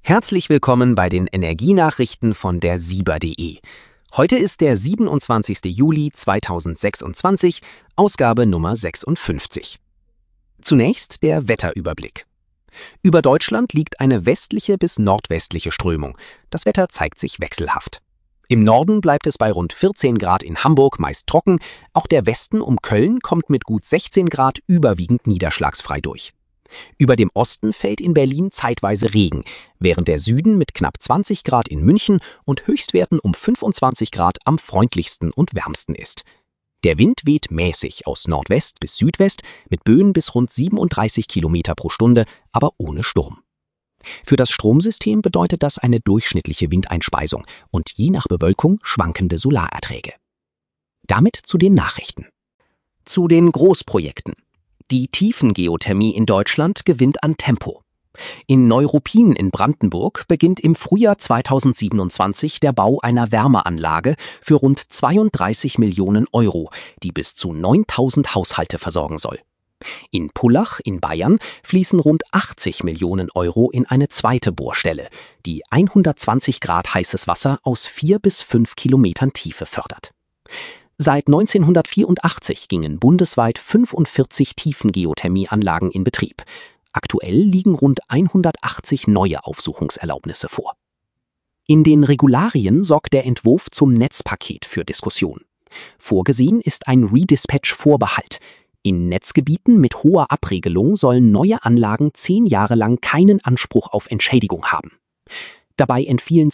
Herzlich willkommen bei den Energienachrichten von der Sieber.de. Heute ist der 27. Juli 2026, Ausgabe Nummer 56. Zunächst der Wetterüberblick. Über Deutschland liegt eine westliche bis nordwestliche Strömung. Das Wetter zeigt sich wechselhaft. Im Norden bleibt es bei rund 14 Grad in Hamburg meist trocken, auch der Westen um Köln kommt mit gut 16 Grad überwiegend niederschlagsfrei durch. Über dem Osten fällt in Berlin zeitweise Regen, während der Süden mit knapp 20 Grad in München und Höchstwerten um 25 Grad am freundlichsten und wärmsten ist. Der Wind weht mäßig aus Nordwest bis Südwest mit Böen bis rund 37 Kilometer pro Stunde, aber ohne Sturm. Für das Stromsystem bedeutet das eine durchschnittliche Windeinspeisung und je nach Bewölkung schwankende Solarerträge. Damit zu den Nachrichten. Zu den Großprojekten. Die Tiefengeothermie in Deutschland gewinnt an Tempo. In Neuruppin in Brandenburg beginnt im Frühjahr 2027 der Bau einer Wärmeanlage für rund 32 Millionen Euro, die bis zu 9000 Haushalte versorgen soll. In Pullach in Bayern fließen rund 80 Millionen Euro in eine zweite Bohrstelle, die 120 Grad heißes Wasser aus 4 bis 5 Kilometern Tiefe fördert. Seit 1984 gingen bundesweit 45 Tiefengeothermieanlagen in Betrieb. Aktuell liegen rund 180 neue Aufsuchungserlaubnisse vor. In den Regularien sorgt der Entwurf zum Netzpaket für Diskussion. Vorgesehen ist ein Redispatch-Vorbehalt. In Netzgebieten mit hoher Abregelung sollen neue Anlagen 10 Jahre lang keinen Anspruch auf Entschädigung haben. Dabei entfielen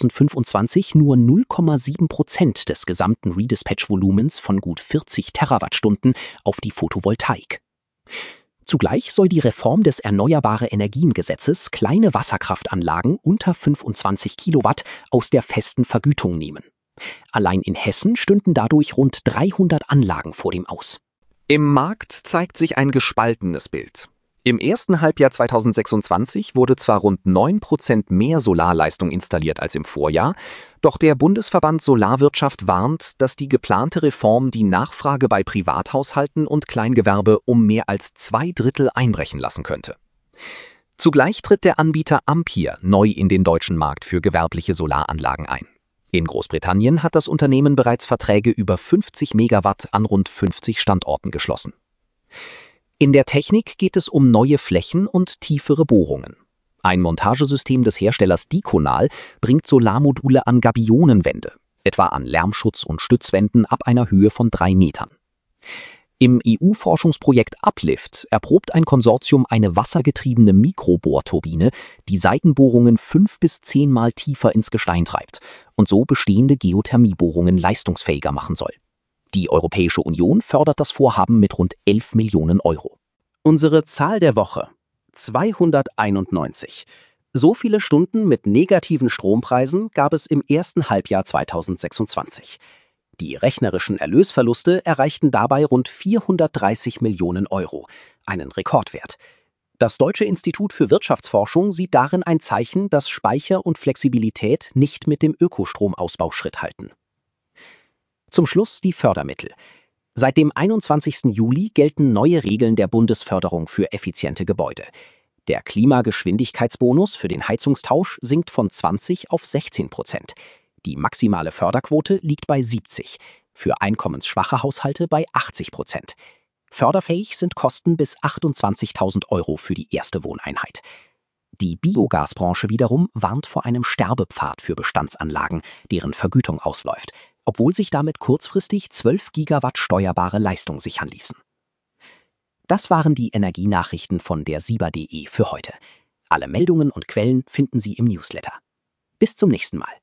2025 nur 0,7% des gesamten Redispatch-Volumens von gut 40 Terawattstunden auf die Photovoltaik. Zugleich soll die Reform des Erneuerbare-Energien-Gesetzes kleine Wasserkraftanlagen unter 25 Kilowatt aus der festen Vergütung nehmen. Allein in Hessen stünden dadurch rund 300 Anlagen vor dem Aus. Im Markt zeigt sich ein gespaltenes Bild. Im ersten Halbjahr 2026 wurde zwar rund 9% mehr Solarleistung installiert als im Vorjahr, doch der Bundesverband Solarwirtschaft warnt, dass die geplante Reform die Nachfrage bei Privathaushalten und Kleingewerbe um mehr als 2/3 einbrechen lassen könnte. Zugleich tritt der Anbieter Ampere neu in den deutschen Markt für gewerbliche Solaranlagen ein. In Großbritannien hat das Unternehmen bereits Verträge über 50 Megawatt an rund 50 Standorten geschlossen. In der Technik geht es um neue Flächen und tiefere Bohrungen. Ein Montagesystem des Herstellers Diconal bringt Solarmodule an Gabionenwände, etwa an Lärmschutz- und Stützwänden ab einer Höhe von 3 Metern. Im EU-Forschungsprojekt Uplift erprobt ein Konsortium eine wassergetriebene Mikrobohrturbine, die Seitenbohrungen 5 bis 10 Mal tiefer ins Gestein treibt und so bestehende Geothermiebohrungen leistungsfähiger machen soll. Die Europäische Union fördert das Vorhaben mit rund 11 Millionen Euro. Unsere Zahl der Woche: 291. So viele Stunden mit negativen Strompreisen gab es im ersten Halbjahr 2026. Die rechnerischen Erlösverluste erreichten dabei rund 430 Millionen Euro, einen Rekordwert. Das Deutsche Institut für Wirtschaftsforschung sieht darin ein Zeichen, dass Speicher und Flexibilität nicht mit dem Ökostromausbau Schritt halten. Zum Schluss die Fördermittel. Seit dem 21. Juli gelten neue Regeln der Bundesförderung für effiziente Gebäude. Der Klimageschwindigkeitsbonus für den Heizungstausch sinkt von 20 auf 16%. Die maximale Förderquote liegt bei 70, für einkommensschwache Haushalte bei 80%. Förderfähig sind Kosten bis 28.000 Euro für die erste Wohneinheit. Die Biogasbranche wiederum warnt vor einem Sterbepfad für Bestandsanlagen, deren Vergütung ausläuft, obwohl sich damit kurzfristig 12 Gigawatt steuerbare Leistung sichern ließen. Das waren die Energienachrichten von der Sieber.de für heute. Alle Meldungen und Quellen finden Sie im Newsletter. Bis zum nächsten Mal.